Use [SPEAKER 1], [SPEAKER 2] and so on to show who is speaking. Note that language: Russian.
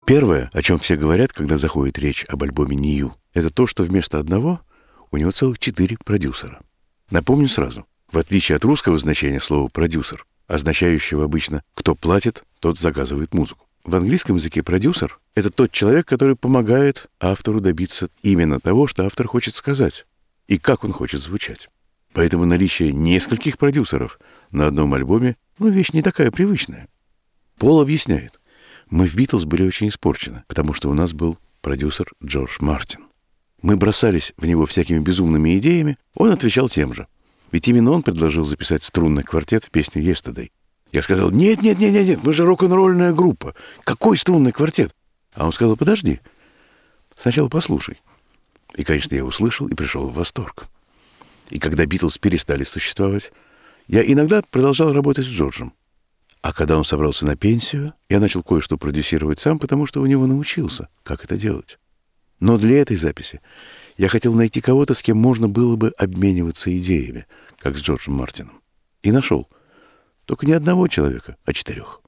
[SPEAKER 1] Первое, о чем все говорят, когда заходит речь об альбоме Нью, это то, что вместо одного у него целых 4 продюсера. Напомню сразу, в отличие от русского значения слова «продюсер», означающего обычно «кто платит, тот заказывает музыку». В английском языке продюсер — это тот человек, который помогает автору добиться именно того, что автор хочет сказать, и как он хочет звучать. Поэтому наличие нескольких продюсеров на одном альбоме — вещь не такая привычная. Пол объясняет. Мы в «Битлз» были очень испорчены, потому что у нас был продюсер Джордж Мартин. Мы бросались в него всякими безумными идеями, он отвечал тем же. Ведь именно он предложил записать струнный квартет в песню «Yesterday». Я сказал: нет, мы же рок-н-ролльная группа. Какой струнный квартет? А он сказал: подожди, сначала послушай. И, конечно, я услышал и пришел в восторг. И когда «Битлз» перестали существовать, я иногда продолжал работать с Джорджем. А когда он собрался на пенсию, я начал кое-что продюсировать сам, потому что у него научился, как это делать. Но для этой записи я хотел найти кого-то, с кем можно было бы обмениваться идеями, как с Джорджем Мартином. И нашел. Только не одного человека, а 4.